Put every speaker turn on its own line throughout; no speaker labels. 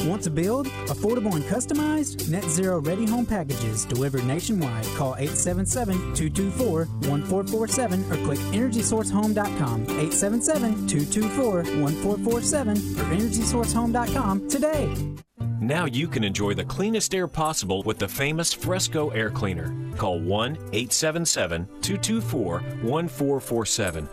Want to build? Affordable and customized? Net Zero Ready Home Packages delivered nationwide. Call 877-224-1447 or click EnergySourceHome.com. 877-224-1447 or EnergySourceHome.com today.
Now you can enjoy the cleanest air possible with the famous Fresco Air Cleaner. Call 1-877-224-1447.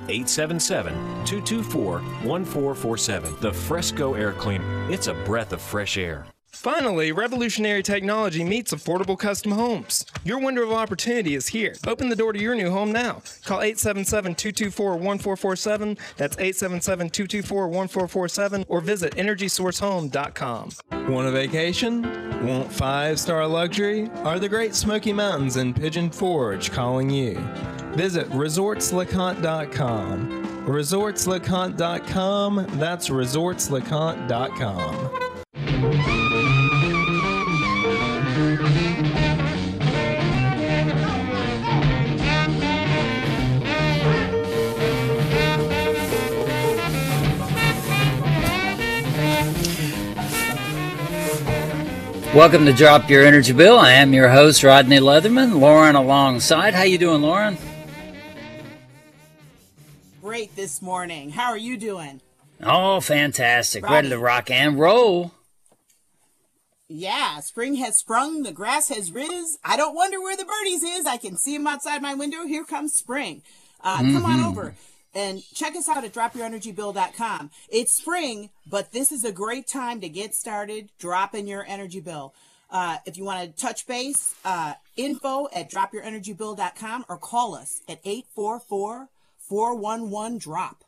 1-877-224-1447. The Fresco Air Cleaner. It's a breath of fresh air.
Finally, revolutionary technology meets affordable custom homes. Your window of opportunity is here. Open the door to your new home now. Call 877-224-1447. That's 877-224-1447 or visit EnergySourceHome.com. Want a vacation? Want 5-star luxury? Are the Great Smoky Mountains in Pigeon Forge calling you? Visit ResortsLeConte.com. ResortsLeConte.com. That's ResortsLeConte.com.
Welcome to Drop Your Energy Bill. I am your host, Rodney Leatherman. Lauren alongside. How you doing, Lauren?
Great this morning. How are you doing?
Oh, fantastic.
Rodney.
Ready to rock and roll.
Yeah, spring has sprung. The grass has riz. I don't wonder where the birdies is. I can see them outside my window. Here comes spring. Come on over and check us out at dropyourenergybill.com. It's spring, but this is a great time to get started dropping your energy bill. If you want to touch base, info at dropyourenergybill.com or call us at 844-411-DROP.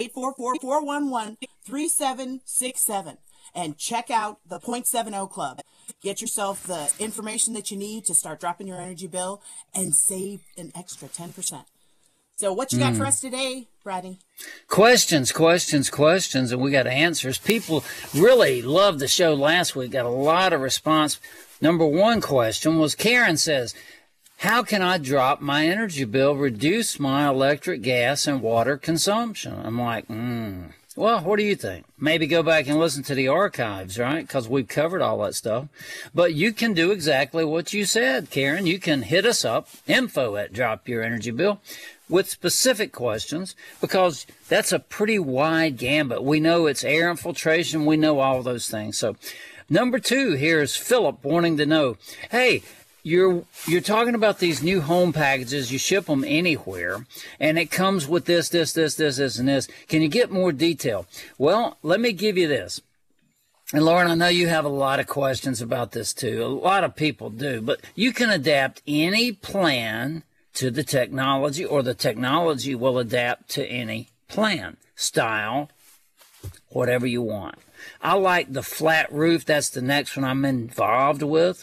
844-411-3767. And check out the .70 Club. Get yourself the information that you need to start dropping your energy bill and save an extra 10%. So what you got for us today, Rodney?
Questions, and we got answers. People really loved the show last week. Got a lot of response. Number one question was, Karen says, how can I drop my energy bill, reduce my electric, gas, and water consumption? I'm like, well, what do you think? Maybe go back and listen to the archives, right? Because we've covered all that stuff. But you can do exactly what you said, Karen. You can hit us up, info at Drop Your Energy Bill, with specific questions, because that's a pretty wide gambit. We know it's air infiltration. We know all those things. So number two, here's Philip wanting to know, hey, You're talking about these new home packages. You ship them anywhere, and it comes with this, and this. Can you get more detail? Well, let me give you this. And Lauren, I know you have a lot of questions about this too. A lot of people do, but you can adapt any plan to the technology, or the technology will adapt to any plan, style, whatever you want. I like the flat roof. That's the next one I'm involved with.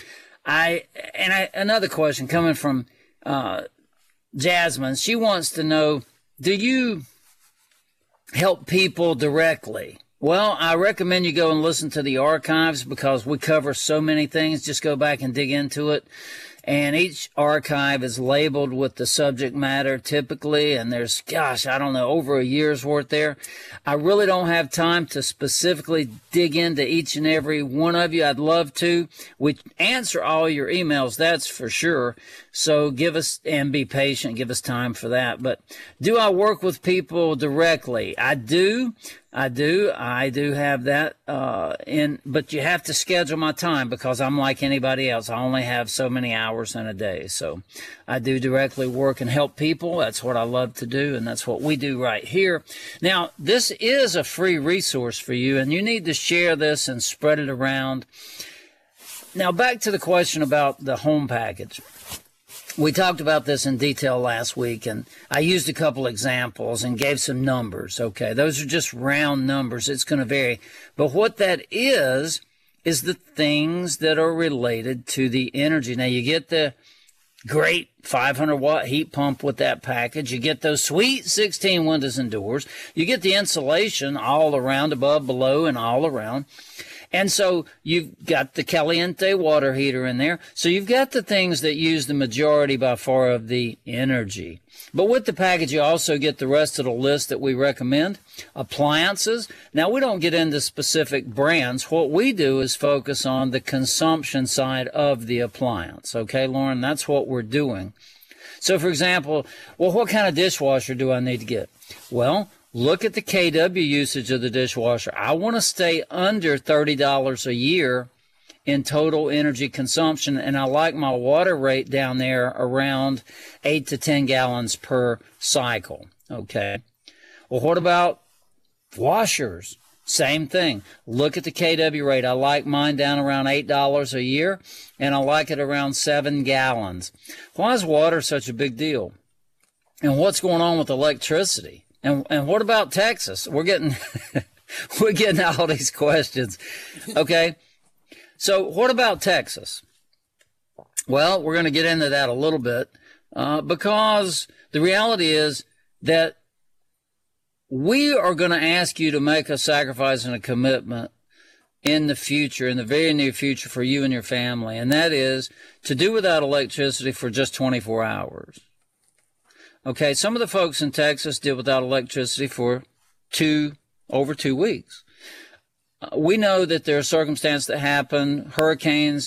Another question coming from Jasmine. She wants to know, do you help people directly? Well, I recommend you go and listen to the archives, because we cover so many things. Just go back and dig into it. And each archive is labeled with the subject matter typically, and there's, over a year's worth there. I really don't have time to specifically dig into each and every one of you. I'd love to. We answer all your emails, that's for sure. So give us, and be patient, give us time for that. But do I work with people directly? I do have that but you have to schedule my time, because I'm like anybody else. I only have so many hours in a day. So I do directly work and help people. That's what I love to do, and that's what we do right here. Now, this is a free resource for you, and you need to share this and spread it around. Now, back to the question about the home package. We talked about this in detail last week, and I used a couple examples and gave some numbers. Okay, those are just round numbers. It's going to vary. But what that is the things that are related to the energy. Now, you get the great 500-watt heat pump with that package. You get those sweet 16 windows and doors. You get the insulation all around, above, below, and all around. And so you've got the caliente water heater in there. So you've got the things that use the majority by far of the energy. But with the package, you also get the rest of the list that we recommend. Appliances. Now, we don't get into specific brands. What we do is focus on the consumption side of the appliance. Okay, Lauren, that's what we're doing. So, for example, well, what kind of dishwasher do I need to get? Well, look at the KW usage of the dishwasher. I want to stay under $30 a year in total energy consumption, and I like my water rate down there around 8 to 10 gallons per cycle. Okay. Well, what about washers? Same thing. Look at the KW rate. I like mine down around $8 a year, and I like it around 7 gallons. Why is water such a big deal? And what's going on with electricity? And what about Texas? We're getting we're getting all these questions. Okay. So what about Texas? Well, we're going to get into that a little bit because the reality is that we are going to ask you to make a sacrifice and a commitment in the future, in the very near future, for you and your family, and that is to do without electricity for just 24 hours. Okay, some of the folks in Texas did without electricity for over 2 weeks. We know that there are circumstances that happen, hurricanes,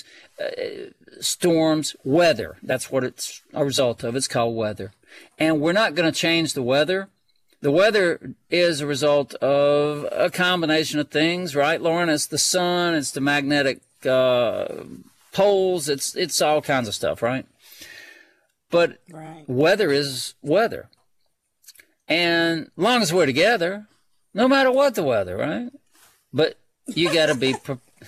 storms, weather. That's what it's a result of. It's called weather. And we're not going to change the weather. The weather is a result of a combination of things, right, Lauren? It's the sun, it's the magnetic poles, it's all kinds of stuff, right? But weather is weather. And as long as we're together, no matter what the weather, right? But you got to be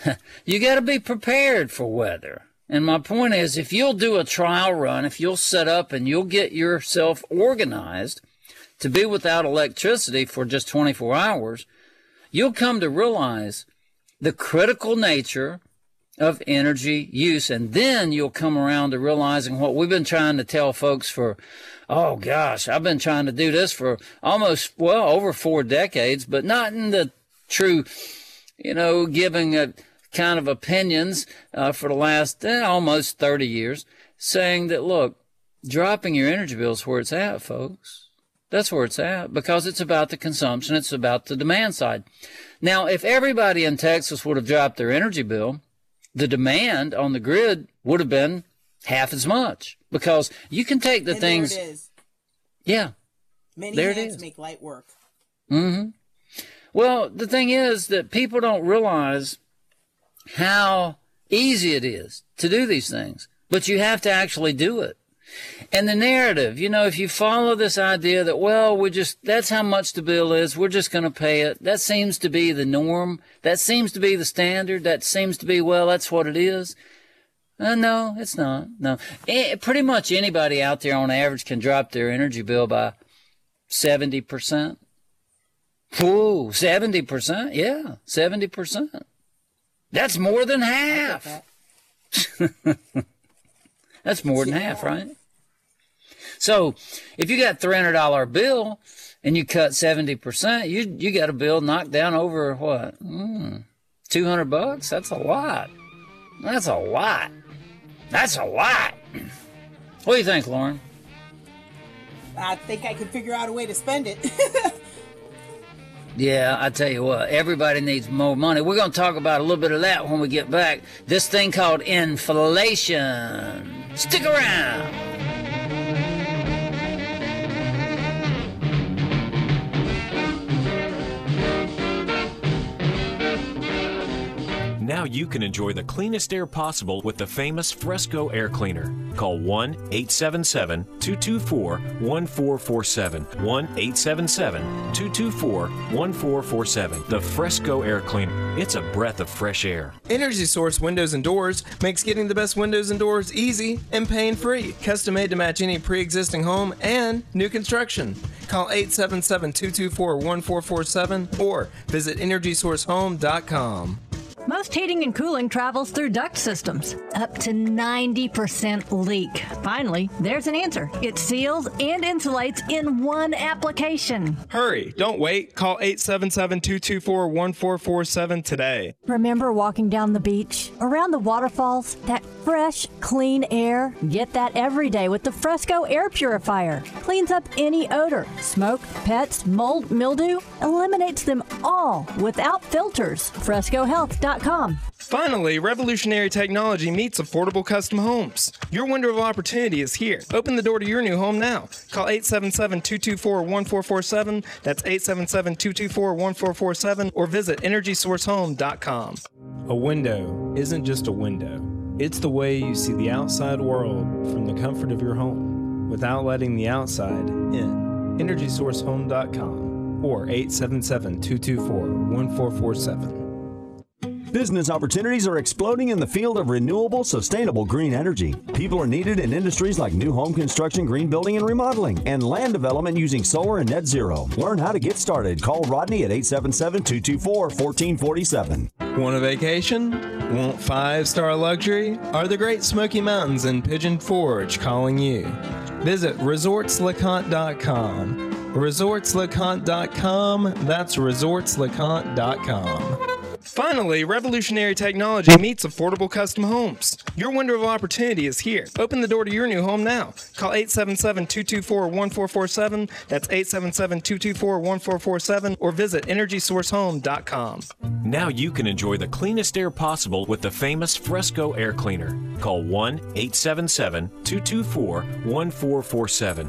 prepared for weather. And my point is, if you'll do a trial run, if you'll set up and you'll get yourself organized to be without electricity for just 24 hours, you'll come to realize the critical nature of energy use. And then you'll come around to realizing what we've been trying to tell folks for, oh gosh, I've been trying to do this for almost, well, over 4 decades, but not in the true, giving a kind of opinions for the last almost 30 years, saying that, look, dropping your energy bills where it's at, folks. That's where it's at, because it's about the consumption. It's about the demand side. Now, if everybody in Texas would have dropped their energy bill, the demand on the grid would have been half as much, because you can take the things.
There it is.
Yeah.
Many
there
hands
it is.
make light work.
Mm-hmm. Well, the thing is that people don't realize how easy it is to do these things, but you have to actually do it. And the narrative, if you follow this idea that, well, that's how much the bill is, we're just going to pay it. That seems to be the norm. That seems to be the standard. That seems to be, well, that's what it is. No, it's not. No. Pretty much anybody out there on average can drop their energy bill by 70%. Ooh, 70%? Yeah, 70%. That's more than half. That's more than half, right? So if you got a $300 bill and you cut 70%, you got a bill knocked down over what? $200? That's a lot. That's a lot. That's a lot. What do you think, Lauren?
I think I could figure out a way to spend it.
Yeah, I tell you what, everybody needs more money. We're going to talk about a little bit of that when we get back. This thing called inflation. Stick around.
Now you can enjoy the cleanest air possible with the famous Fresco Air Cleaner. Call 1-877-224-1447. 1-877-224-1447. The Fresco Air Cleaner. It's a breath of fresh air.
Energy Source Windows and Doors makes getting the best windows and doors easy and pain-free. Custom made to match any pre-existing home and new construction. Call 877-224-1447 or visit EnergySourceHome.com.
Most heating and cooling travels through duct systems. Up to 90% leak. Finally, there's an answer. It seals and insulates in one application.
Hurry, don't wait. Call 877-224-1447 today.
Remember walking down the beach, around the waterfalls, that fresh, clean air? Get that every day with the Fresco Air Purifier. Cleans up any odor, smoke, pets, mold, mildew, eliminates them all without filters. FrescoHealth.com.
Finally, revolutionary technology meets affordable custom homes. Your window of opportunity is here. Open the door to your new home now. Call 877-224-1447. That's 877-224-1447 or visit EnergySourceHome.com. A window isn't just a window. It's the way you see the outside world from the comfort of your home without letting the outside in. EnergySourceHome.com or 877-224-1447.
Business opportunities are exploding in the field of renewable, sustainable green energy. People are needed in industries like new home construction, green building and remodeling, and land development using solar and net zero. Learn how to get started. Call Rodney at 877-224-1447.
Want a vacation? Want 5-star luxury? Are the Great Smoky Mountains in Pigeon Forge calling you? Visit resortsleconte.com. Resortsleconte.com. That's resortsleconte.com. Finally, revolutionary technology meets affordable custom homes. Your window of opportunity is here. Open the door to your new home now. Call 877-224-1447. That's 877-224-1447 or visit EnergySourceHome.com.
Now you can enjoy the cleanest air possible with the famous Fresco Air Cleaner. Call 1-877-224-1447.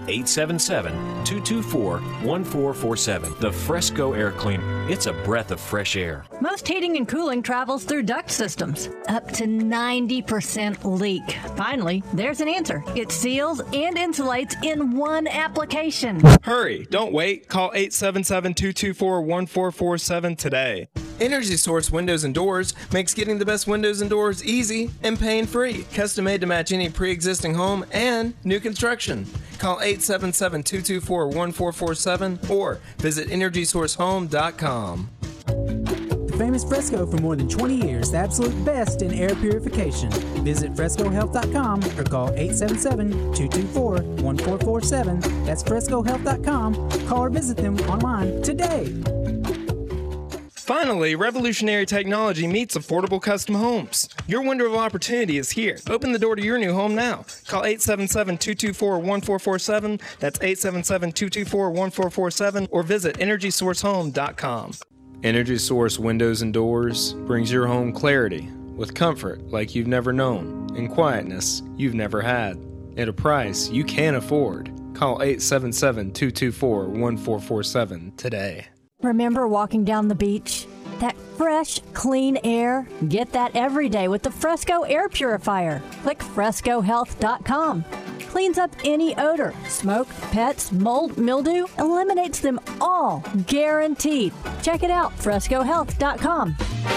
1-877-224-1447. The Fresco Air Cleaner. It's a breath of fresh air.
Most heating and cooling travels through duct systems. Up to 90% leak. Finally, there's an answer. It seals and insulates in one application.
Hurry, don't wait. Call 877-224-1447 today. Energy Source Windows and Doors makes getting the best windows and doors easy and pain-free. Custom made to match any pre-existing home and new construction. Call 877-224-1447 or visit EnergySourceHome.com.
The famous Fresco for more than 20 years, the absolute best in air purification. Visit FrescoHealth.com or call 877-224-1447. That's FrescoHealth.com. Call or visit them online today.
Finally, revolutionary technology meets affordable custom homes. Your window of opportunity is here. Open the door to your new home now. Call 877-224-1447. That's 877-224-1447 or visit EnergySourceHome.com. Energy Source Windows and Doors brings your home clarity with comfort like you've never known and quietness you've never had at a price you can afford. Call 877-224-1447 today.
Remember walking down the beach? That fresh, clean air? Get that every day with the Fresco Air Purifier. Click FrescoHealth.com. Cleans up any odor, smoke, pets, mold, mildew, eliminates them all, guaranteed. Check it out, FrescoHealth.com.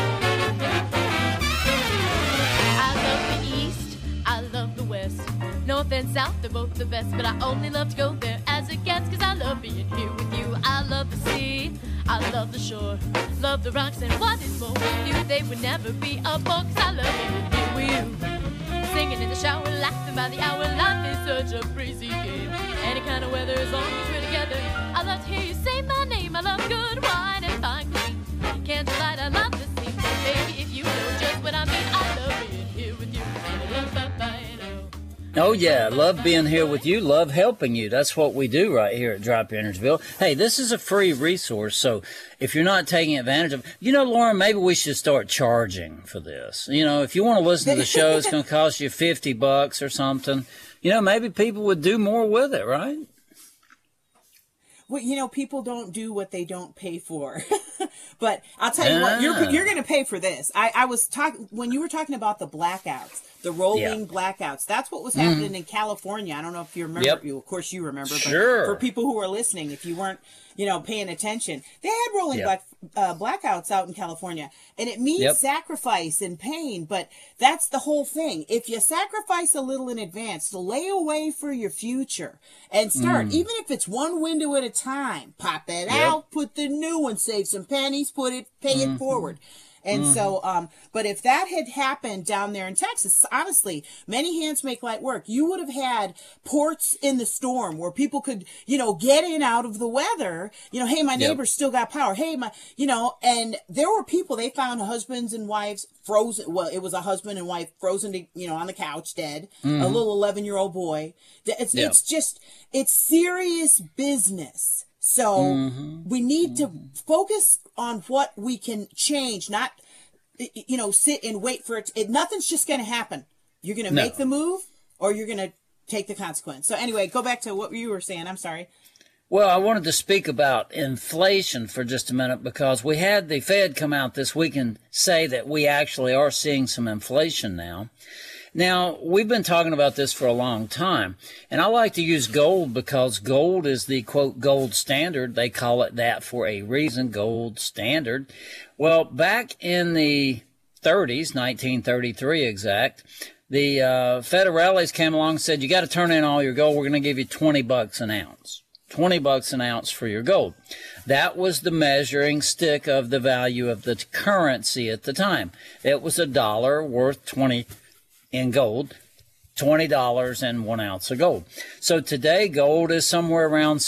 I love the East, I love the West. North and South, they're both the best, but I only love to go there as a guest, cause I love being here with you. I love the sea, I love the shore, love the rocks, and what is more with you, they would never be a bore, cause I love being here with you. Singing in the shower, laughing by the hour, life is such a breezy game. Any kind of weather, as long as we're together. I love to hear you say my name, I love good wine and fine cuisine. Candlelight, I love the scene, baby, if you know just what I mean, I love being here with you.
Oh, yeah. Love being here with you. Love helping you. That's what we do right here at Drop Energyville. Hey, this is a free resource. So if you're not taking advantage of, Lauren, maybe we should start charging for this. If you want to listen to the show, it's going to cost you $50 or something. Maybe people would do more with it, right?
Well, people don't do what they don't pay for. But I'll tell you what, you're going to pay for this. I was talking, when you were talking about the blackouts, the rolling blackouts, that's what was happening in California. I don't know if you remember. Yep. Of course you remember. But for people who are listening, if you weren't, paying attention, they had rolling blackouts out in California. And it means sacrifice and pain. But that's the whole thing. If you sacrifice a little in advance to lay away for your future and start, even if it's one window at a time, pop it out, put the new one, save some pennies, pay it forward. And so, but if that had happened down there in Texas, honestly, many hands make light work. You would have had ports in the storm where people could, get in out of the weather. Hey, my neighbor's still got power. Hey, and there were people, they found husbands and wives frozen. Well, it was a husband and wife frozen to, on the couch, dead. A little 11-year-old boy. It's serious business. So we need to focus on what we can change, not, sit and wait for it. Nothing's just going to happen. You're going to make the move or you're going to take the consequence. So anyway, go back to what you were saying. I'm sorry.
Well, I wanted to speak about inflation for just a minute because we had the Fed come out this week and say that we actually are seeing some inflation now. Now, we've been talking about this for a long time, and I like to use gold because gold is the, quote, gold standard. They call it that for a reason, gold standard. Well, back in the 30s, 1933 exact, the Federales came along and said, you got to turn in all your gold. We're going to give you $20 an ounce. $20 an ounce for your gold. That was the measuring stick of the value of the currency at the time. It was $1 worth 20 in gold, $20 and 1 ounce of gold. So today gold is somewhere around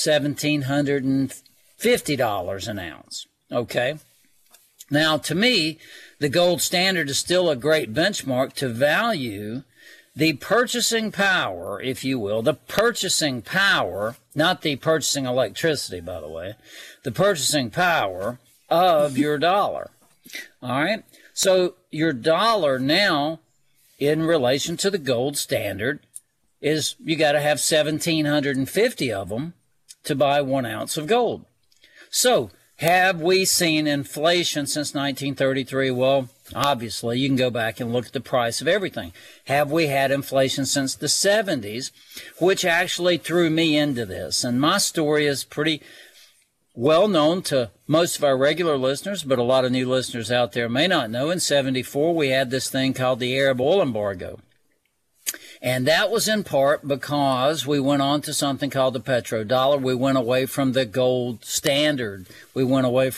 $1,750 an ounce. Okay. Now to me, the gold standard is still a great benchmark to value the purchasing power, if you will, the purchasing power, not the purchasing electricity, by the way, the purchasing power of your dollar. All right. So your dollar now, in relation to the gold standard, is you got to have 1,750 of them to buy 1 ounce of gold. So have we seen inflation since 1933? Well, obviously, you can go back and look at the price of everything. Have we had inflation since the 70s, which actually threw me into this? And my story is pretty well known to most of our regular listeners, but a lot of new listeners out there may not know. In 74, we had this thing called the Arab oil embargo. And that was in part because we went on to something called the petrodollar. We went away from the gold standard. We went on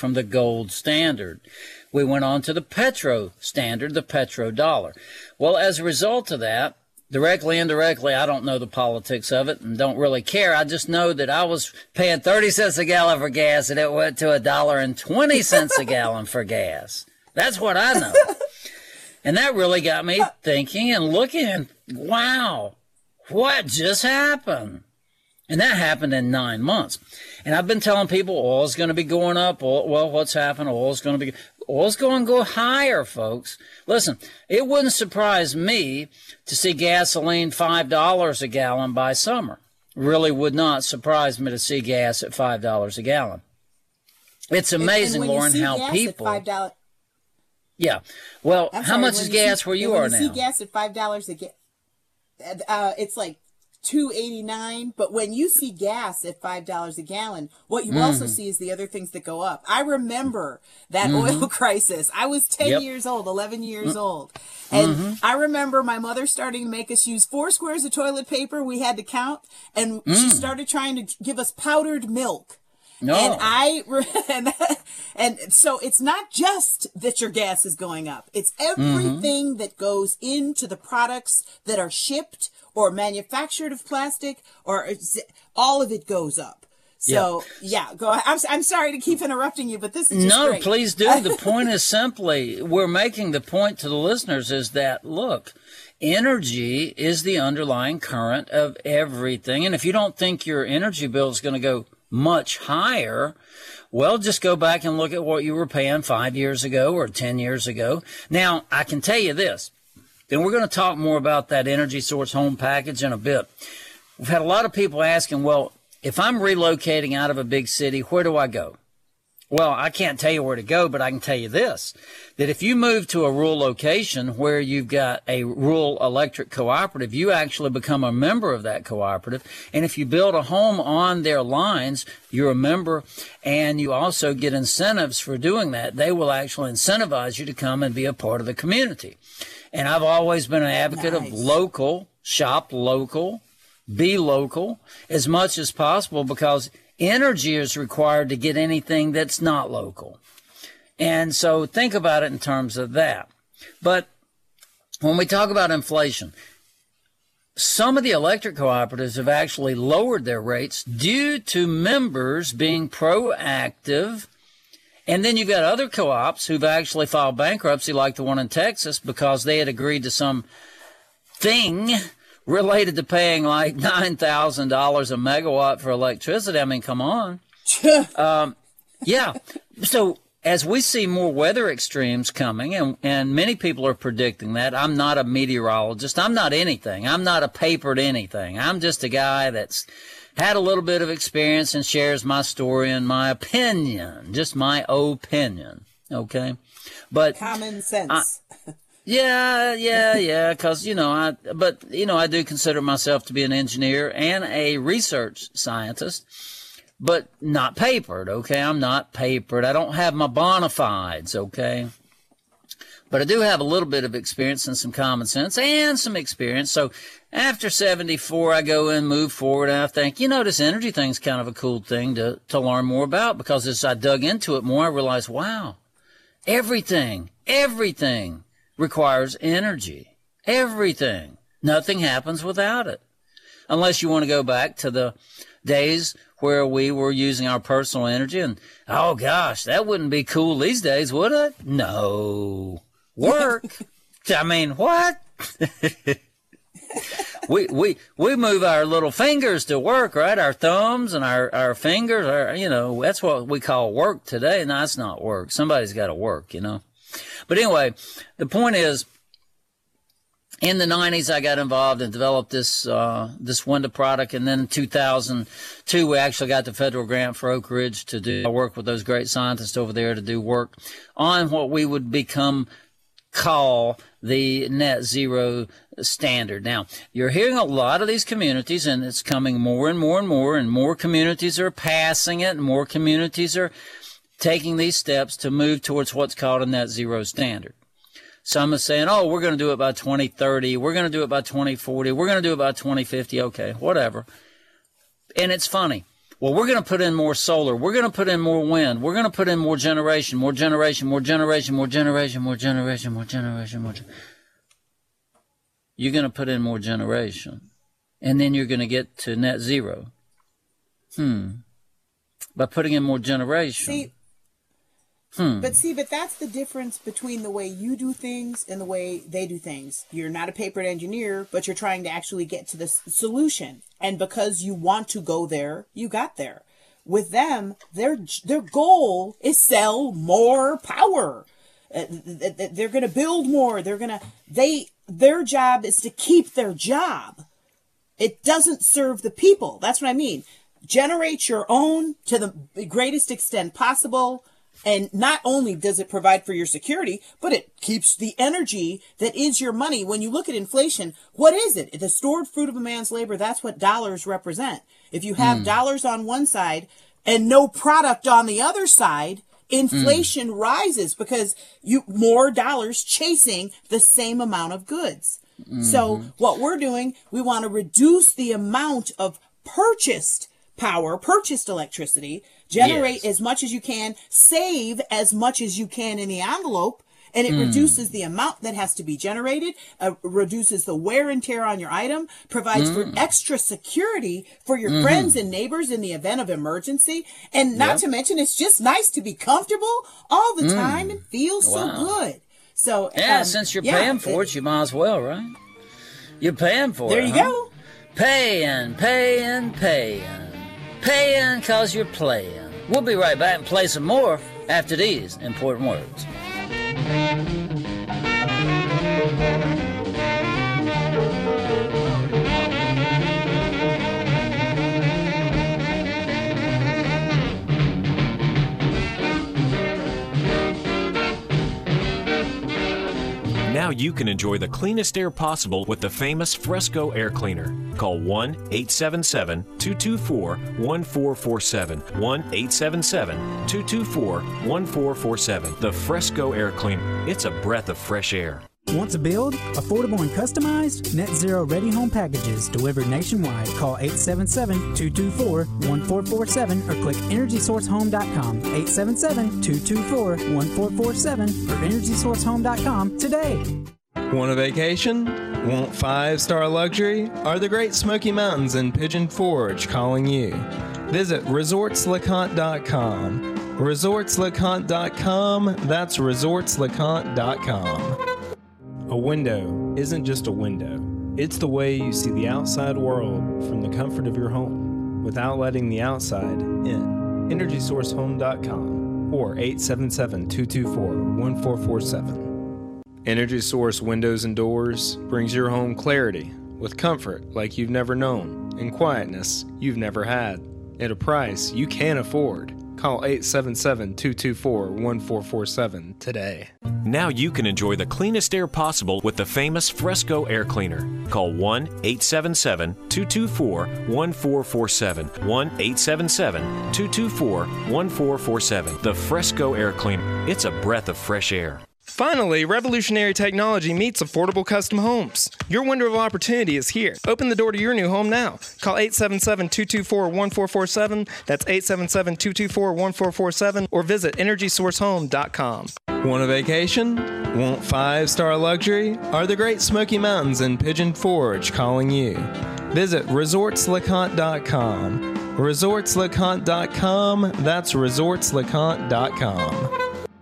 to the petro standard, the petrodollar. Well, as a result of that, directly, indirectly, I don't know the politics of it and don't really care. I just know that I was paying 30 cents a gallon for gas and it went to $1.20 a gallon for gas. That's what I know. And that really got me thinking and looking, and wow, what just happened? And that happened in 9 months. And I've been telling people oil's going to be going up. Well, what's happened? Oil's going to go higher, folks. Listen, it wouldn't surprise me to see gasoline $5 a gallon by summer. Really would not surprise me to see gas at $5 a gallon. It's amazing, Lauren, how people... $5... Yeah. Well, how much is gas where you are now?
When you see gas at $5 a gallon, it's like $2.89. But when you see gas at $5 a gallon, what you also see is the other things that go up. I remember that oil crisis. I was 10 years old, 11 years old. And I remember my mother starting to make us use 4 squares of toilet paper. We had to count. And she started trying to give us powdered milk. No. And so it's not just that your gas is going up. It's everything that goes into the products that are shipped or manufactured of plastic, or all of it goes up. So, go ahead. I'm sorry to keep interrupting you, but this is just great.
No, please do. The point is simply, we're making the point to the listeners is that, look, energy is the underlying current of everything. And if you don't think your energy bill is going to go much higher, well, just go back and look at what you were paying 5 years ago or 10 years ago. Now, I can tell you this, and we're going to talk more about that Energy Source Home package in a bit. We've had a lot of people asking, well, if I'm relocating out of a big city, where do I go? Well, I can't tell you where to go, but I can tell you this, that if you move to a rural location where you've got a rural electric cooperative, you actually become a member of that cooperative. And if you build a home on their lines, you're a member, and you also get incentives for doing that. They will actually incentivize you to come and be a part of the community. And I've always been an advocate of local, shop local, be local as much as possible, because energy is required to get anything that's not local. And so think about it in terms of that. But when we talk about inflation, some of the electric cooperatives have actually lowered their rates due to members being proactive. And then you've got other co-ops who've actually filed bankruptcy, like the one in Texas, because they had agreed to some thing related to paying like $9,000 a megawatt for electricity. I mean, come on. Yeah. So as we see more weather extremes coming, and many people are predicting that, I'm not a meteorologist. I'm not anything. I'm not a papered anything. I'm just a guy that's had a little bit of experience and shares my story and my opinion, just my opinion. Okay. But
common sense.
Yeah. Because, I do consider myself to be an engineer and a research scientist, but not papered. Okay. I'm not papered. I don't have my bona fides. Okay. But I do have a little bit of experience and some common sense and some experience. So after 74, I go and move forward, and I think, this energy thing's kind of a cool thing to learn more about, because as I dug into it more, I realized, wow, everything requires energy. Everything. Nothing happens without it. Unless you want to go back to the days where we were using our personal energy, and, oh gosh, that wouldn't be cool these days, would it? No. Work. I mean, what? we move our little fingers to work, right? Our thumbs and our fingers are, that's what we call work today. No, it's not work. Somebody's got to work, But anyway, the point is, in the 90s, I got involved and developed this window product. And then in 2002, we actually got the federal grant for Oak Ridge to do. I work with those great scientists over there to do work on what we would call the net zero standard. Now, you're hearing a lot of these communities, and it's coming more and more and more, and more communities are passing it, and more communities are taking these steps to move towards what's called a net zero standard. Some are saying, oh, we're going to do it by 2030. We're going to do it by 2040. We're going to do it by 2050. Okay, whatever. And it's funny. Well, we're going to put in more solar. We're going to put in more wind. We're going to put in more generation, more generation, more generation, more generation, more generation, more generation, more generation. You're going to put in more generation. And then you're going to get to net zero. By putting in more generation.
But that's the difference between the way you do things and the way they do things. You're not a papered engineer, but you're trying to actually get to the solution. And because you want to go there, you got there. With them, their goal is sell more power. They're going to build more. Their job is to keep their job. It doesn't serve the people. That's what I mean. Generate your own to the greatest extent possible. And not only does it provide for your security, but it keeps the energy that is your money. When you look at inflation, what is it? The stored fruit of a man's labor, that's what dollars represent. If you have dollars on one side and no product on the other side, inflation rises because more dollars chasing the same amount of goods. So what we're doing, we want to reduce the amount of purchased power, purchased electricity, generate as much as you can, save as much as you can in the envelope, and it reduces the amount that has to be generated, reduces the wear and tear on your item, provides for extra security for your friends and neighbors in the event of emergency, and not to mention, it's just nice to be comfortable all the time and feel so good. So
since you're paying for it, you might as well, right? You're paying for it.
There you go.
Paying. Paying because you're playing. We'll be right back and play some more after these important words.
Now you can enjoy the cleanest air possible with the famous Fresco Air Cleaner. Call 1-877-224-1447. 1-877-224-1447. The Fresco Air Cleaner. It's a breath of fresh air.
Want to build? Affordable and customized? Net Zero Ready Home Packages delivered nationwide. Call 877-224-1447 or click EnergySourceHome.com. 877-224-1447 or EnergySourceHome.com today.
Want a vacation? Want 5-star luxury? Are the Great Smoky Mountains in Pigeon Forge calling you? Visit ResortsLeConte.com. ResortsLeConte.com. That's ResortsLeConte.com. A window isn't just a window. It's the way you see the outside world from the comfort of your home without letting the outside in. EnergySourceHome.com or 877-224-1447. Energy Source Windows and Doors brings your home clarity with comfort like you've never known and quietness you've never had at a price you can afford. Call 877-224-1447 today.
Now you can enjoy the cleanest air possible with the famous Fresco Air Cleaner. Call 1-877-224-1447. 1-877-224-1447. The Fresco Air Cleaner. It's a breath of fresh air.
Finally, revolutionary technology meets affordable custom homes. Your window of opportunity is here. Open the door to your new home now. Call 877-224-1447. That's 877-224-1447 or visit EnergySourceHome.com. Want a vacation? Want 5-star luxury? Are the Great Smoky Mountains in Pigeon Forge calling you? Visit ResortsLeConte.com. ResortsLeConte.com. That's ResortsLeConte.com.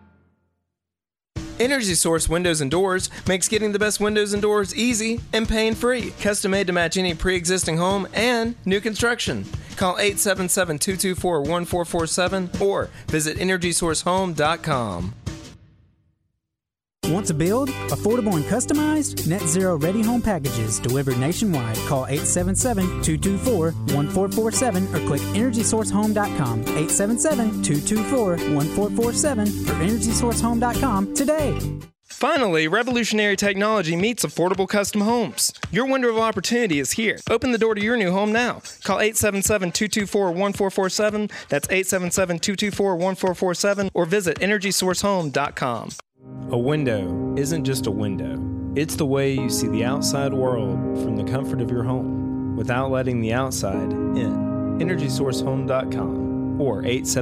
Energy Source Windows and Doors makes getting the best windows and doors easy and pain-free. Custom made to match any pre-existing home and new construction. Call 877-224-1447 or visit EnergySourceHome.com.
Want to build? Affordable and customized? Net Zero Ready Home Packages delivered nationwide. Call 877-224-1447 or click EnergySourceHome.com. 877-224-1447 or EnergySourceHome.com today.
Finally, revolutionary technology meets affordable custom homes. Your window of opportunity is here. Open the door to your new home now. Call 877-224-1447. That's 877-224-1447 or visit EnergySourceHome.com. A window isn't just a window. It's the way you see the outside world from the comfort of your home without letting the outside in. EnergySourceHome.com or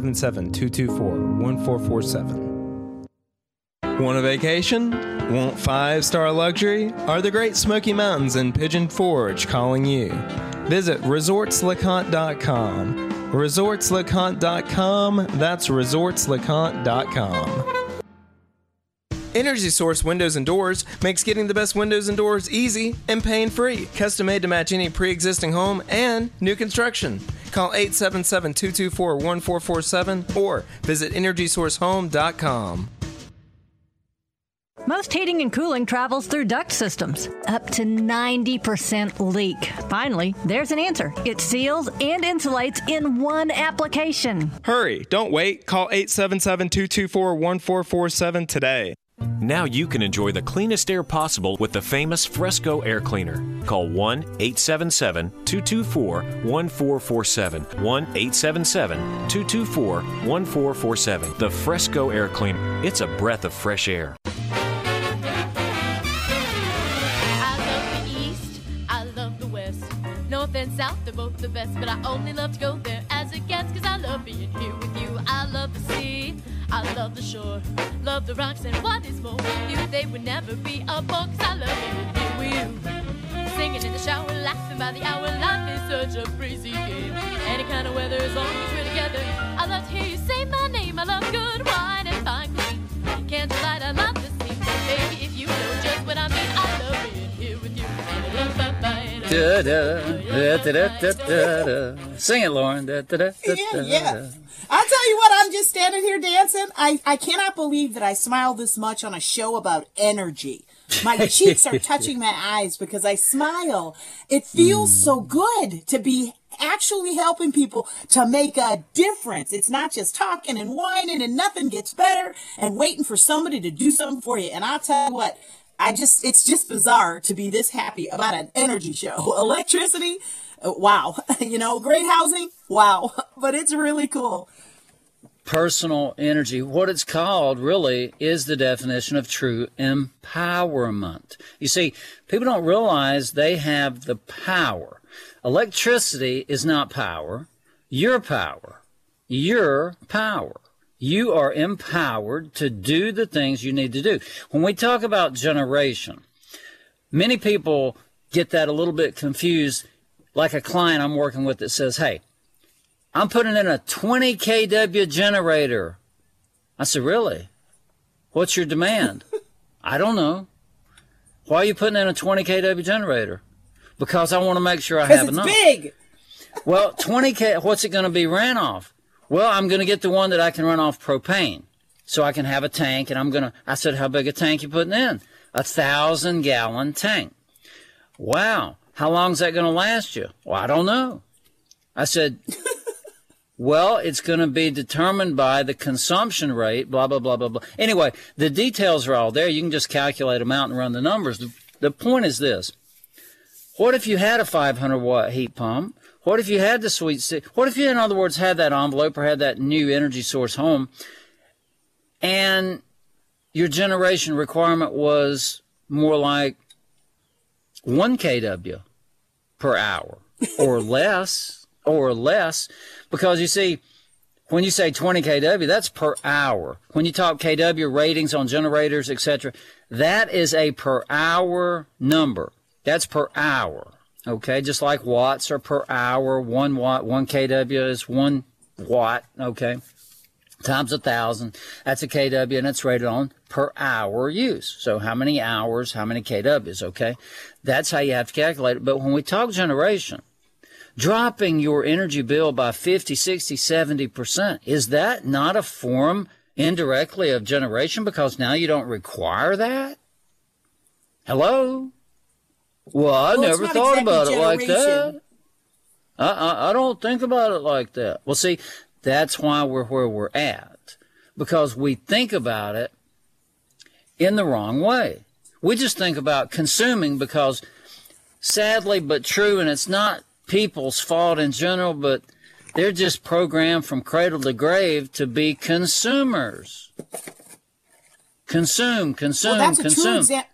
877-224-1447. Want a vacation? Want 5-star luxury? Are the Great Smoky Mountains in Pigeon Forge calling you? Visit ResortsLeConte.com. ResortsLeConte.com. That's ResortsLeConte.com. Energy Source Windows and Doors makes getting the best windows and doors easy and pain-free. Custom made to match any pre-existing home and new construction. Call 877-224-1447 or visit EnergySourceHome.com.
Most heating and cooling travels through duct systems. Up to 90% leak. Finally, there's an answer. It seals and insulates in one application.
Hurry, don't wait. Call 877-224-1447 today.
Now you can enjoy the cleanest air possible with the famous Fresco Air Cleaner. Call 1-877-224-1447. 1-877-224-1447. The Fresco Air Cleaner. It's a breath of fresh air.
I love the East, I love the West. North and South, they're both the best, but I only love to go there as a guest, cause I love being here with you. I love the sea, I love the shore, love the rocks, and what is more with you, they would never be a bore, cause I love being here with you. Singing in the shower, laughing by the hour, life is such a breezy game. Any kind of weather, as long as we're together. I love to hear you say my name, I love good wine and fine cuisine. Candlelight, I love the scene, baby, if you know just what I mean, I love being here with you.
Sing it, Lauren.
Yeah. I'll tell you what, I'm just standing here dancing. I cannot believe that I smile this much on a show about energy. My cheeks are touching my eyes because I smile. It feels so good to be actually helping people to make a difference. It's not just talking and whining and nothing gets better and waiting for somebody to do something for you. And I'll tell you what, it's just bizarre to be this happy about an energy show. Electricity, wow. Great housing, wow. But it's really cool.
personal energy. What it's called really is the definition of true empowerment. You see, people don't realize they have the power. Electricity is not power. Your power. Your power. You are empowered to do the things you need to do. When we talk about generation, many people get that a little bit confused, like a client I'm working with that says, hey, I'm putting in a 20 kW generator. I said, really? What's your demand? I don't know. Why are you putting in a 20 kW generator? Because I want to make sure I have enough.
It's big.
Well, 20 k. What's it going to be ran off? Well, I'm going to get the one that I can run off propane, so I can have a tank. And I said, how big a tank you putting in? 1,000-gallon tank. Wow. How long is that going to last you? Well, I don't know. I said, well, it's going to be determined by the consumption rate, blah, blah, blah, blah, blah. Anyway, the details are all there. You can just calculate them out and run the numbers. The point is this. What if you had a 500-watt heat pump? What if you had the what if you, in other words, had that envelope or had that new energy source home, and your generation requirement was more like 1 kW per hour or less, because you see, when you say 20 kW, that's per hour. When you talk kW ratings on generators, etc., that is a per hour number. That's per hour, okay? Just like watts are per hour. 1 watt, 1 kW is 1 watt, okay? Times 1,000, that's a kW, and it's rated on per hour use. So how many hours, how many kWs, okay? That's how you have to calculate it. But when we talk generation, dropping your energy bill by 50, 60, 70%, is that not a form indirectly of generation because now you don't require that? Hello? Well, I never thought about it like that. I don't think about it like that. Well, see, that's why we're where we're at, because we think about it in the wrong way. We just think about consuming because, sadly but true, and it's not people's fault in general, but they're just programmed from cradle to grave to be consumers. Consume.
Well, that's a true example.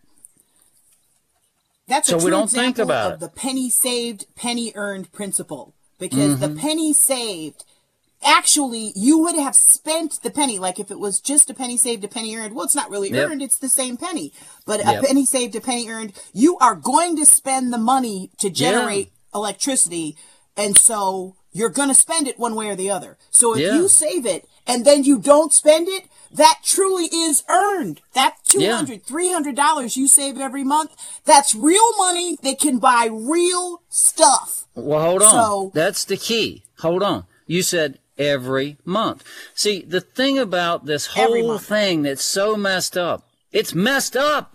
That's a true example of the penny saved, penny earned principle. Because the penny saved, actually, you would have spent the penny. Like if it was just a penny saved, a penny earned. Well, it's not really earned. It's the same penny. But a penny saved, a penny earned. You are going to spend the money to generate electricity. And so you're going to spend it one way or the other. So if you save it and then you don't spend it, that truly is earned. That $200, $300 you save every month, that's real money that can buy real stuff.
Well, hold on. So, that's the key. Hold on. You said every month. See, the thing about this whole thing that's so messed up, it's messed up.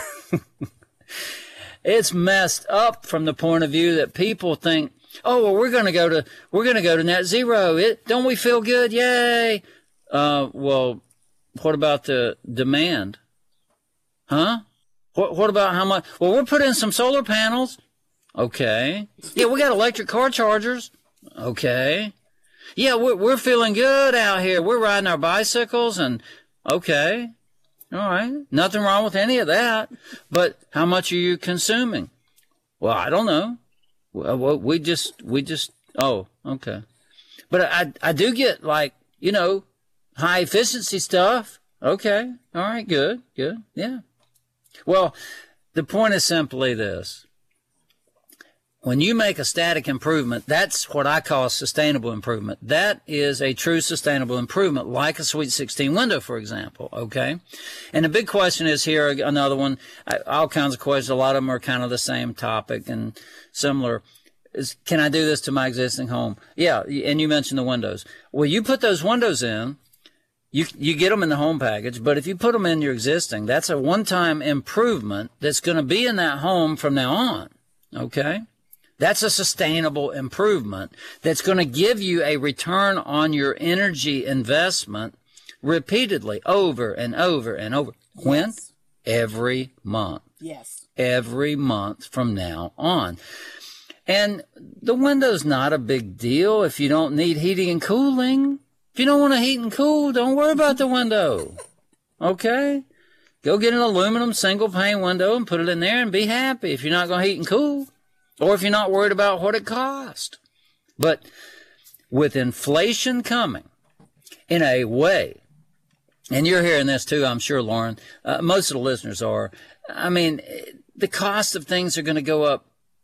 It's messed up from the point of view that people think, oh, well, we're going to go to net zero. Don't we feel good? Yay. Well, what about the demand? Huh? What about how much? Well, we're putting in some solar panels. Okay. Yeah, we got electric car chargers. Okay. Yeah, we're feeling good out here. We're riding our bicycles and okay. All right. Nothing wrong with any of that. But how much are you consuming? Well, I don't know. Well, we just, oh, okay. But I do get like, high efficiency stuff. Okay. All right. Good. Yeah. Well, the point is simply this. When you make a static improvement, that's what I call all improvement. That is a true sustainable improvement, like a Sweet 16 window, for example, okay? And the big question is here, another one, all kinds of questions, a lot of them are kind of the same topic and similar. Can I do this to my existing home? Yeah, and you mentioned the windows. Well, you put those windows in, you get them in the home package, but if you put them in your existing, that's a one-time improvement that's going to be in that home from now on, okay? That's a sustainable improvement that's going to give you a return on your energy investment repeatedly over and over and over. When? Yes. Every month.
Yes.
Every month from now on. And the window's not a big deal if you don't need heating and cooling. If you don't want to heat and cool, don't worry about the window. Okay? Go get an aluminum single pane window and put it in there and be happy if you're not going to heat and cool, or if you're not worried about what it costs. But with inflation coming in a way, and you're hearing this too, I'm sure, Lauren, most of the listeners are, I mean, the cost of things are going to go up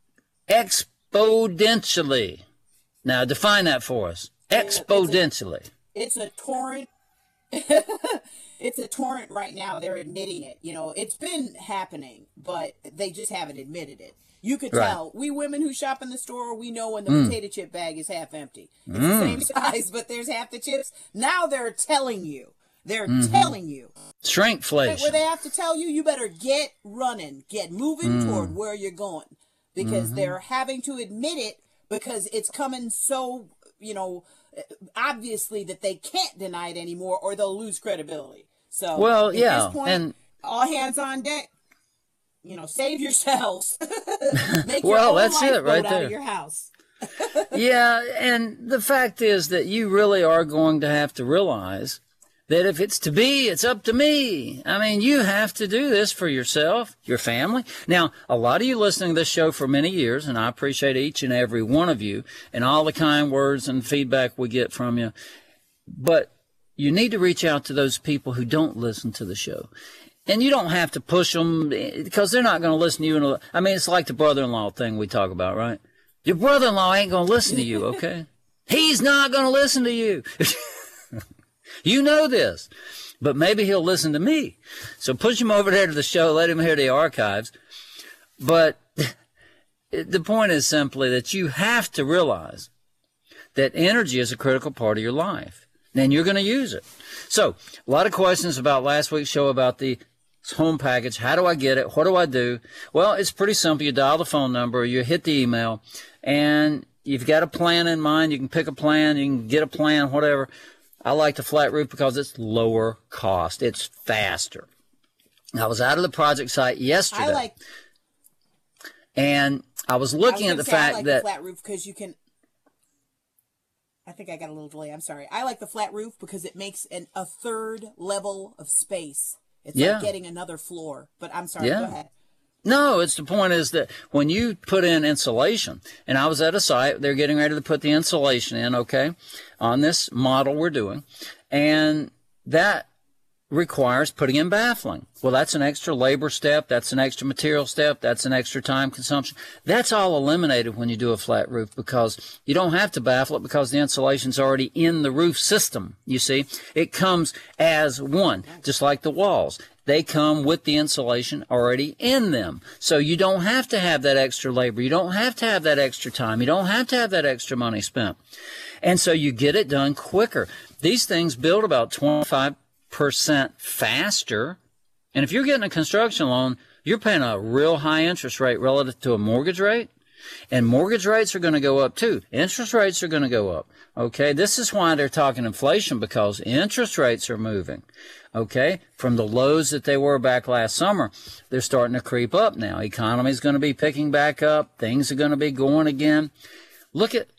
exponentially. Now, define that for us. Exponentially.
It's a torrent. It's a torrent right now. They're admitting it. You know, it's been happening, but they just haven't admitted it. You could tell. We women who shop in the store, we know when the potato chip bag is half empty. It's the same size, but there's half the chips. Now they're telling you. They're telling you.
Shrinkflation.
Where they have to tell you, you better get running, get moving toward where you're going. Because they're having to admit it because it's coming so, you know, obviously that they can't deny it anymore or they'll lose credibility. So,
well,
at
yeah,
this point,
and
all hands on deck. You know, save yourselves. Make your
well,
own
that's it right
lifeboat
there.
out of your house.
Yeah, and the fact is that you really are going to have to realize that if it's to be, it's up to me. I mean, you have to do this for yourself, your family. Now, a lot of you listening to this show for many years, and I appreciate each and every one of you and all the kind words and feedback we get from you. But you need to reach out to those people who don't listen to the show. And you don't have to push them because they're not going to listen to you. I mean, it's like the brother-in-law thing we talk about, right? Your brother-in-law ain't going to listen to you, okay? He's not going to listen to you. You know this. But maybe he'll listen to me. So push him over there to the show. Let him hear the archives. But the point is simply that you have to realize that energy is a critical part of your life. And you're going to use it. So a lot of questions about last week's show about the home package. How do I get it? What do I do? Well, it's pretty simple. You dial the phone number, you hit the email, and you've got a plan in mind. You can pick a plan, you can get a plan, whatever. I like the flat roof because it's lower cost. It's faster. I was out of the project site yesterday. And I was looking at the fact that
the flat roof because you can. I think I got a little delay. I'm sorry. I like the flat roof because it makes a third level of space. It's like getting another floor. But I'm sorry. Go ahead.
No, it's the point is that when you put in insulation, and I was at a site, they're getting ready to put the insulation in, okay, on this model we're doing, and that requires putting in baffling. Well, that's an extra labor step, that's an extra material step, that's an extra time consumption. That's all eliminated when you do a flat roof because you don't have to baffle it because the insulation's already in the roof system, you see. It comes as one, just like the walls. They come with the insulation already in them. So you don't have to have that extra labor. You don't have to have that extra time. You don't have to have that extra money spent. And so you get it done quicker. These things build about 25% faster. And if you're getting a construction loan, you're paying a real high interest rate relative to a mortgage rate. And mortgage rates are going to go up too. Interest rates are going to go up. Okay, this is why they're talking inflation, because interest rates are moving. Okay, from the lows that they were back last summer, they're starting to creep up now. Economy's going to be picking back up. Things are going to be going again. Look at,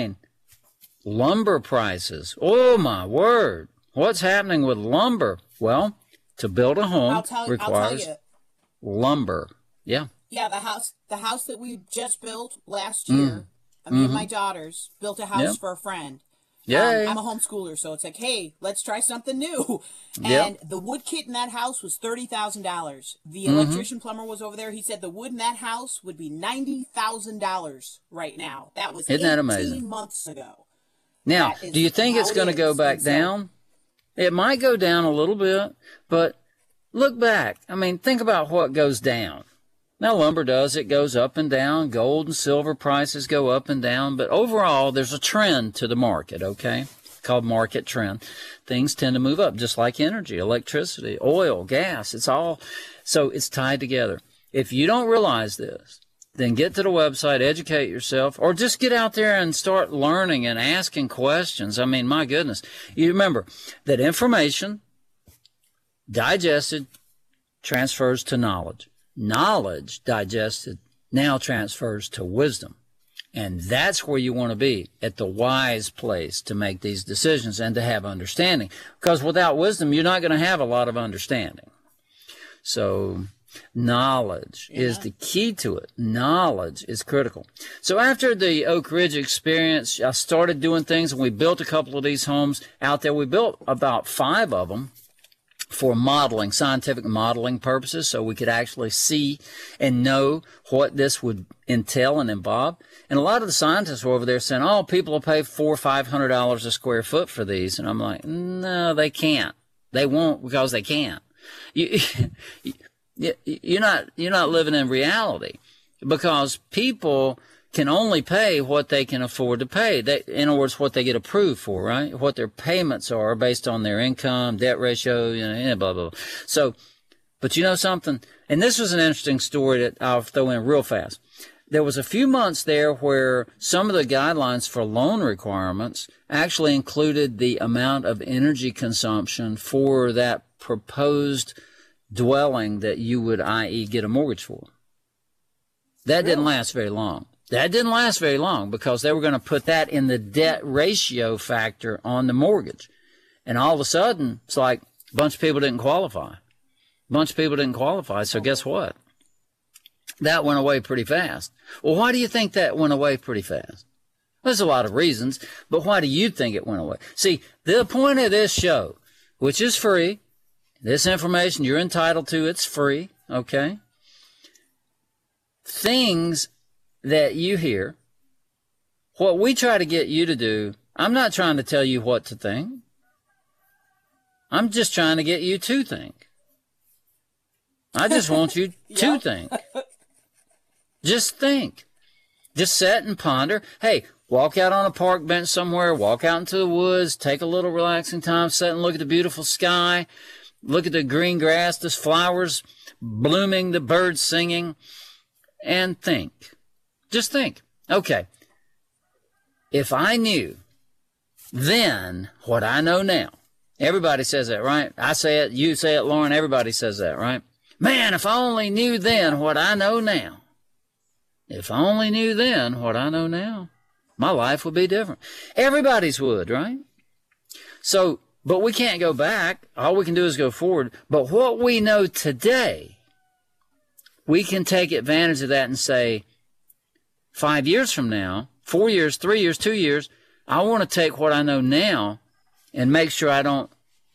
lumber prices. Oh my word. What's happening with lumber? Well, to build a home requires lumber. Yeah.
Yeah, the house that we just built last year, me and my daughters built a house for a friend.
Yeah.
I'm a homeschooler, so it's like, hey, let's try something new. And the wood kit in that house was $30,000. The electrician plumber was over there. He said the wood in that house would be $90,000 right now. That was
Isn't that
18
amazing?
months ago.
Now, do you think it's going to go back down? It might go down a little bit, but look back. Think about what goes down. Now, lumber does. It goes up and down. Gold and silver prices go up and down. But overall, there's a trend to the market, okay, called market trend. Things tend to move up, just like energy, electricity, oil, gas. It's all, so it's tied together. If you don't realize this, then get to the website, educate yourself, or just get out there and start learning and asking questions. My goodness. You remember that information digested transfers to knowledge. Knowledge digested now transfers to wisdom. And that's where you want to be, at the wise place to make these decisions and to have understanding. Because without wisdom, you're not going to have a lot of understanding. So knowledge is the key to it. Knowledge is critical. So after the Oak Ridge experience, I started doing things, and we built a couple of these homes out there. We built about 5 of them for modeling, scientific modeling purposes, so we could actually see and know what this would entail and involve. And a lot of the scientists were over there saying, oh, people will pay $400 or $500 a square foot for these. And I'm like, no, they can't. They won't, because they can't. You're not living in reality, because people can only pay what they can afford to pay. In other words, what they get approved for, right? What their payments are based on their income, debt ratio, blah, blah, blah. So, but you know something? And this was an interesting story that I'll throw in real fast. There was a few months there where some of the guidelines for loan requirements actually included the amount of energy consumption for that proposed dwelling that you would, i.e., get a mortgage for. That didn't last very long. That didn't last very long, because they were going to put that in the debt ratio factor on the mortgage. And all of a sudden, it's like a bunch of people didn't qualify. So guess what? That went away pretty fast. Well, why do you think that went away pretty fast? There's a lot of reasons, but why do you think it went away? See, the point of this show, which is free, this information you're entitled to, it's free, okay? Things that you hear, what we try to get you to do, I'm not trying to tell you what to think. I'm just trying to get you to think. I just want you to think. Just think. Just sit and ponder. Hey, walk out on a park bench somewhere, walk out into the woods, take a little relaxing time, sit and look at the beautiful sky, look at the green grass, the flowers blooming, the birds singing, and think. Just think. Okay, if I knew then what I know now, everybody says that, right? I say it, you say it, Lauren, everybody says that, right? Man, if I only knew then what I know now. If I only knew then what I know now, my life would be different. Everybody's would, right? So, but we can't go back. All we can do is go forward. But what we know today, we can take advantage of that and say, 5 years from now, 4 years, 3 years, 2 years, I want to take what I know now and make sure I don't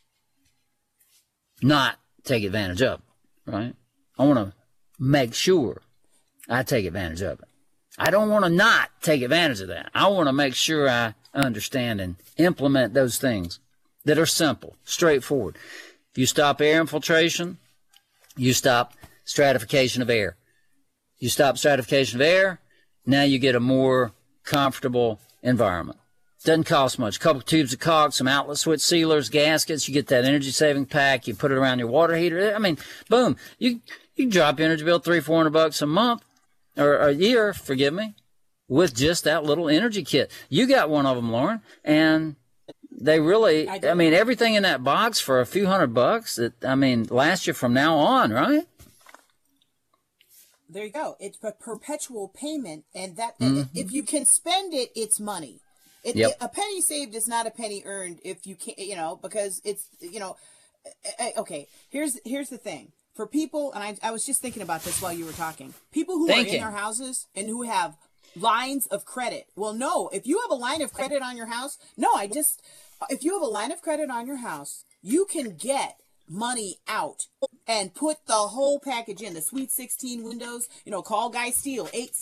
not take advantage of it, right? I want to make sure I take advantage of it. I don't want to not take advantage of that. I want to make sure I understand and implement those things that are simple, straightforward. If you stop air infiltration, you stop stratification of air. You stop stratification of air, now you get a more comfortable environment. Doesn't cost much. A couple tubes of caulk, some outlet switch sealers, gaskets. You get that energy saving pack. You put it around your water heater. I mean, boom. You drop your energy bill $300-400 a month or a year, forgive me, with just that little energy kit. You got one of them, Lauren, and they really, I mean, everything in that box for a few $100 that, lasts you from now on, right?
There you go. It's a perpetual payment, and that if you can spend it, it's money. A penny saved is not a penny earned if you can't, because it's, okay, here's the thing. For people, and I was just thinking about this while you were talking, people who are in their houses and who have lines of credit. Well, no, if you have a line of credit on your house, if you have a line of credit on your house, you can get money out and put the whole package in. The Sweet 16 windows, call Guy Steele,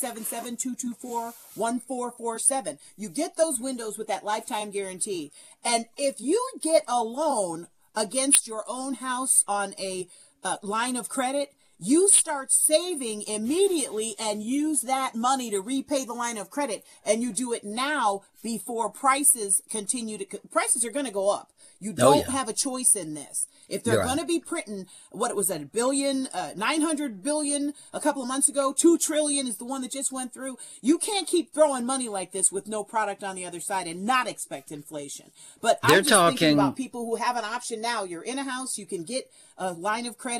877-224-1447. You get those windows with that lifetime guarantee. And if you get a loan against your own house on a line of credit, you start saving immediately and use that money to repay the line of credit. And you do it now before prices prices are going to go up. You don't have a choice in this. If they're going to be printing, what was that, $1 billion, 900 billion a couple of months ago, 2 trillion is the one that just went through. You can't keep throwing money like this with no product on the other side and not expect inflation. But I'm just thinking about people who have an option now. You're in a house, you can get a line of credit.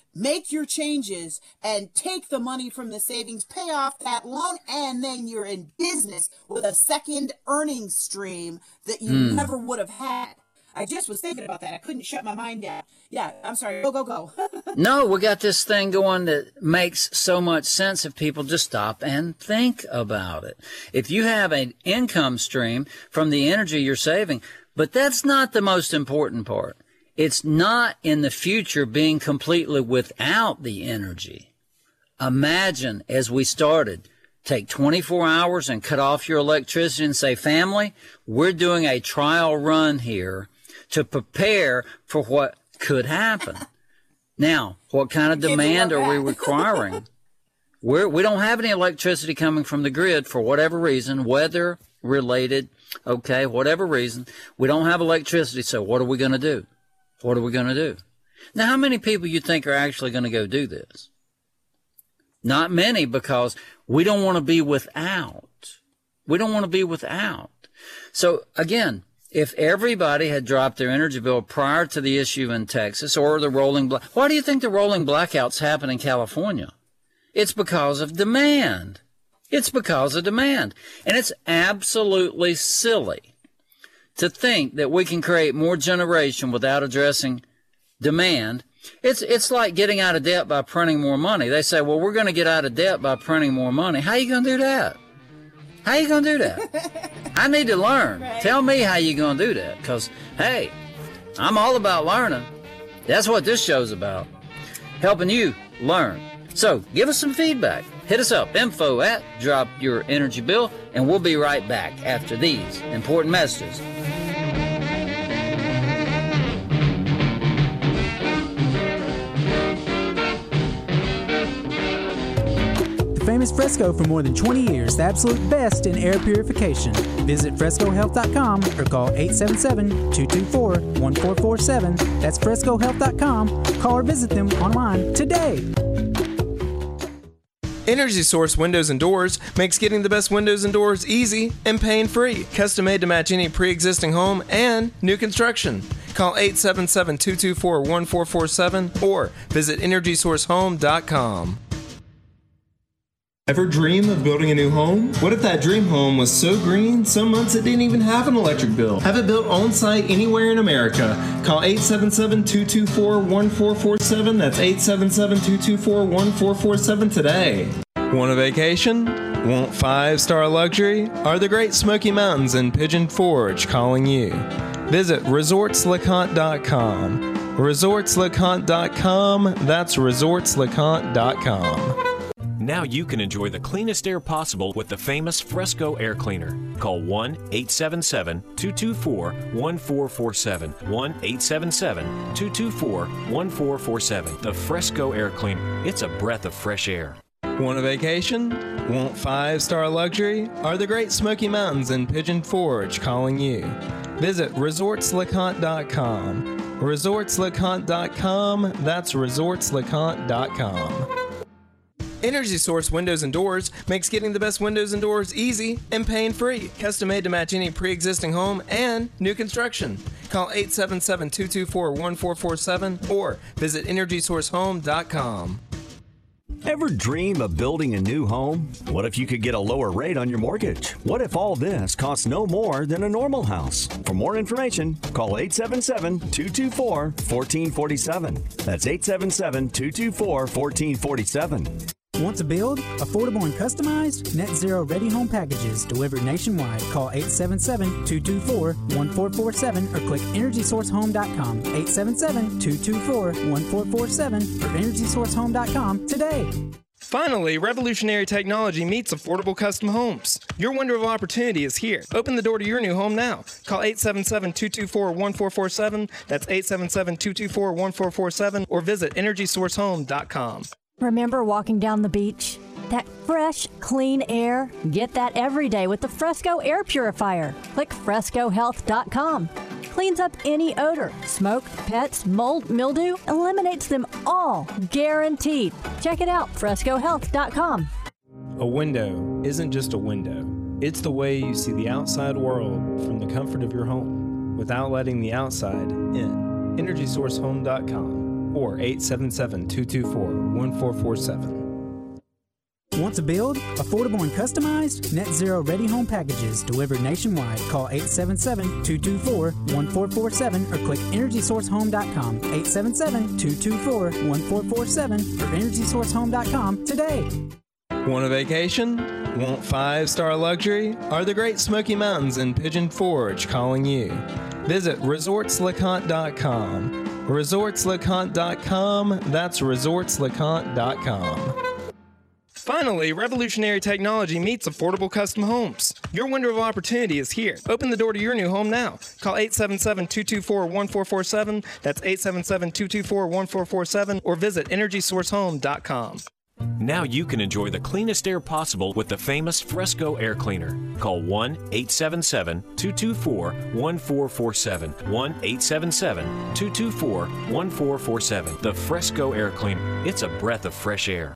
make your changes and take the money from the savings, pay off that loan, and then you're in business with a second earning stream that you never would have had. I just was thinking about that. I couldn't shut my mind down. Yeah, I'm sorry. Go.
No, we got this thing going that makes so much sense if people just stop and think about it. If you have an income stream from the energy you're saving, but that's not the most important part. It's not in the future being completely without the energy. Imagine, as we started, take 24 hours and cut off your electricity and say, family, we're doing a trial run here to prepare for what could happen. Now, what kind of demand are we requiring? We don't have any electricity coming from the grid for whatever reason, weather related, okay, whatever reason. We don't have electricity, so what are we going to do? What are we going to do? Now, how many people you think are actually going to go do this? Not many, because we don't want to be without. We don't want to be without. So, again, if everybody had dropped their energy bill prior to the issue in Texas or the rolling why do you think the rolling blackouts happen in California? It's because of demand. It's because of demand. And it's absolutely silly to think that we can create more generation without addressing demand. It's like getting out of debt by printing more money. They say, well, we're going to get out of debt by printing more money. How are you going to do that? How are you going to do that? I need to learn. Right. Tell me how you're going to do that. Because, hey, I'm all about learning. That's what this show's about. Helping you learn. So, give us some feedback. Hit us up, info@dropyourenergybill, and we'll be right back after these important messages.
Famous Fresco for more than 20 years, the absolute best in air purification. Visit FrescoHealth.com or call 877-224-1447. That's FrescoHealth.com. Call or visit them online today.
Energy Source Windows and Doors makes getting the best windows and doors easy and pain-free. Custom made to match any pre-existing home and new construction. Call 877-224-1447 or visit EnergySourceHome.com. Ever dream of building a new home? What if that dream home was so green, some months it didn't even have an electric bill? Have it built on-site anywhere in America. Call 877-224-1447. That's 877-224-1447 today. Want a vacation? Want 5-star luxury? Are the Great Smoky Mountains in Pigeon Forge calling you? Visit resortsleconte.com. Resortsleconte.com. That's resortsleconte.com.
Now you can enjoy the cleanest air possible with the famous Fresco Air Cleaner. Call 1-877-224-1447. 1-877-224-1447. The Fresco Air Cleaner. It's a breath of fresh air.
Want a vacation? Want 5-star luxury? Are the Great Smoky Mountains in Pigeon Forge calling you? Visit resortsleconte.com. Resortsleconte.com. That's resortsleconte.com. Energy Source Windows and Doors makes getting the best windows and doors easy and pain-free. Custom made to match any pre-existing home and new construction. Call 877-224-1447 or visit EnergySourceHome.com.
Ever dream of building a new home? What if you could get a lower rate on your mortgage? What if all this costs no more than a normal house? For more information, call 877-224-1447. That's 877-224-1447.
Want to build? Affordable and customized? Net Zero Ready Home Packages delivered nationwide. Call 877-224-1447 or click EnergySourceHome.com. 877-224-1447 or EnergySourceHome.com today.
Finally, revolutionary technology meets affordable custom homes. Your window of opportunity is here. Open the door to your new home now. Call 877-224-1447. That's 877-224-1447 or visit EnergySourceHome.com.
Remember walking down the beach? That fresh, clean air? Get that every day with the Fresco Air Purifier. Click FrescoHealth.com. Cleans up any odor, smoke, pets, mold, mildew, eliminates them all. Guaranteed. Check it out, FrescoHealth.com.
A window isn't just a window. It's the way you see the outside world from the comfort of your home without letting the outside in. EnergySourceHome.com. or 877-224-1447.
Want to build? Affordable and customized? Net Zero Ready Home Packages delivered nationwide. Call 877-224-1447 or click EnergySourceHome.com. 877-224-1447 or EnergySourceHome.com today.
Want a vacation? Want 5-star luxury? Are the Great Smoky Mountains in Pigeon Forge calling you? Visit ResortsLeConte.com. ResortsLeConte.com. That's ResortsLeConte.com. Finally, revolutionary technology meets affordable custom homes. Your window of opportunity is here. Open the door to your new home now. Call 877-224-1447. That's 877-224-1447 or visit EnergySourceHome.com.
Now you can enjoy the cleanest air possible with the famous Fresco Air Cleaner. Call 1-877-224-1447. 1-877-224-1447. The Fresco Air Cleaner. It's a breath of fresh air.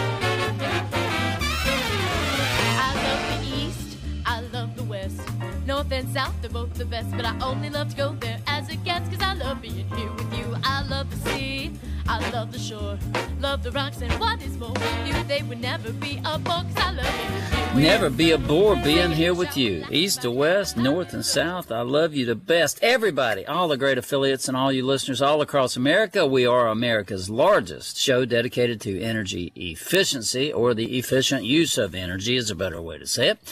North and south, they're both the best, but I only love to go there as it gets, cause I love being here with you. I love the sea, I love the shore, love the rocks, and what is more with you, they would never be a bore, cause I love being with you.
Never be a bore being here with you. East to west, north and south, I love you the best. Everybody, all the great affiliates and all you listeners all across America, we are America's largest show dedicated to energy efficiency, or the efficient use of energy is a better way to say it.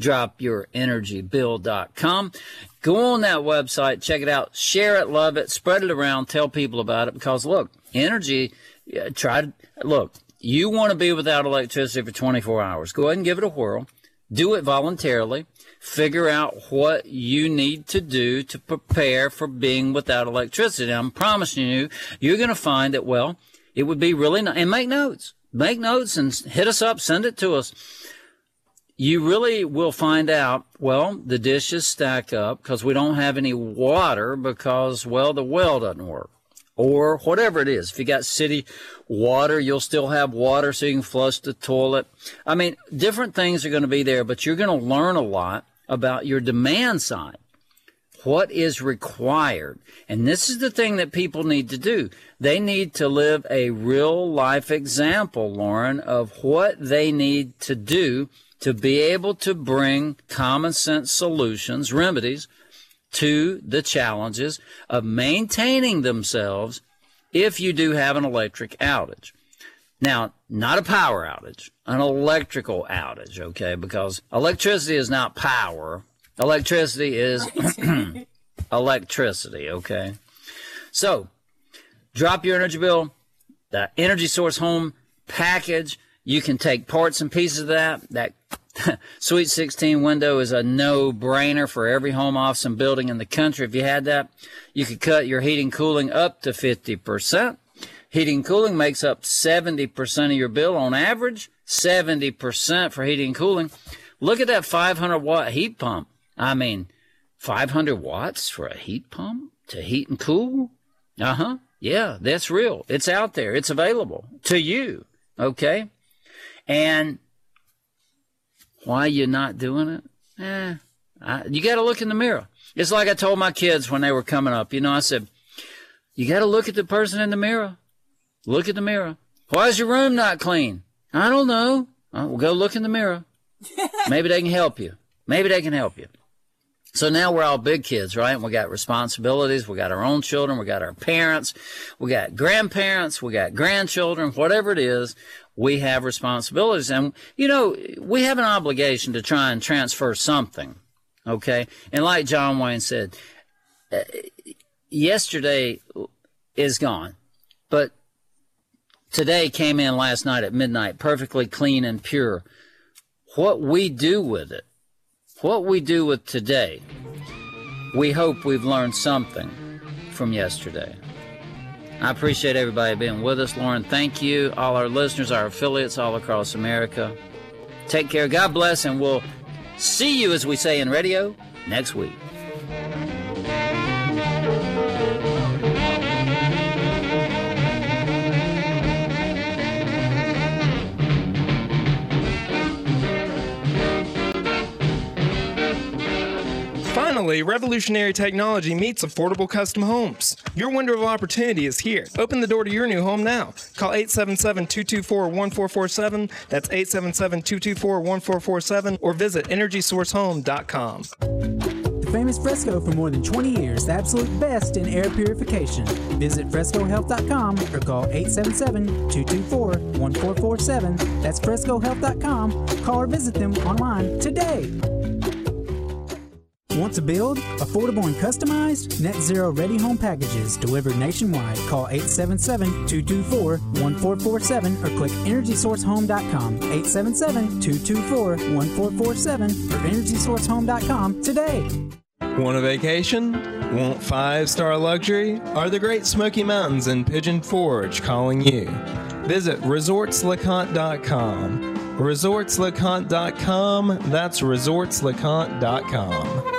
DropYourEnergyBill.com. Go on that website, check it out, share it, love it, spread it around, tell people about it, because look, energy, look, you want to be without electricity for 24 hours. Go ahead and give it a whirl. Do it voluntarily. Figure out what you need to do to prepare for being without electricity. I'm promising you, you're going to find that, well, it would be really nice. And make notes. Make notes and hit us up. Send it to us. You really will find out, well, the dishes stack up because we don't have any water because, well, the well doesn't work. Or whatever it is. If you got city water, you'll still have water so you can flush the toilet. I mean, different things are going to be there, but you're going to learn a lot about your demand side. What is required? And this is the thing that people need to do. They need to live a real life example, Lauren, of what they need to do to be able to bring common sense solutions, remedies, to the challenges of maintaining themselves if you do have an electric outage. Now, not a power outage, an electrical outage, okay? Because electricity is not power. Electricity is electricity, okay? So, drop your energy bill, the Energy Source Home package. You can take parts and pieces of that Sweet 16 window is a no-brainer for every home, office, and building in the country. If you had that, you could cut your heating and cooling up to 50%. Heating and cooling makes up 70% of your bill on average, 70% for heating and cooling. Look at that 500-watt heat pump. I mean, 500 watts for a heat pump to heat and cool? Yeah, that's real. It's out there. It's available to you, okay? And why you not doing it? You got to look in the mirror. It's like I told my kids when they were coming up. You know, I said, you got to look at the person in the mirror. Look at the mirror. Why is your room not clean? I don't know. Well, go look in the mirror. Maybe they can help you. Maybe they can help you. So now we're all big kids, right? And we got responsibilities. We got our own children. We got our parents. We got grandparents. We got grandchildren. Whatever it is, we have responsibilities. And, you know, we have an obligation to try and transfer something, okay? And like John Wayne said, yesterday is gone, but today came in last night at midnight, perfectly clean and pure. What we do with it, what we do with today, we hope we've learned something from yesterday. I appreciate everybody being with us. Lauren, thank you. All our listeners, our affiliates all across America. Take care. God bless, and we'll see you, as we say in radio, next week.
Finally, revolutionary technology meets affordable custom homes. Your window of opportunity is here. Open the door to your new home now. Call 877-224-1447. That's 877-224-1447 or visit EnergySourceHome.com.
The famous Fresco for more than 20 years, the absolute best in air purification. Visit FrescoHealth.com or call 877-224-1447. That's FrescoHealth.com. Call or visit them online today. Want to build? Affordable and customized? Net Zero Ready Home Packages delivered nationwide. Call 877-224-1447 or click EnergySourceHome.com. 877-224-1447 or EnergySourceHome.com today.
Want a vacation? Want 5-star luxury? Are the Great Smoky Mountains and Pigeon Forge calling you? Visit ResortsLeConte.com. ResortsLeConte.com. That's ResortsLeConte.com.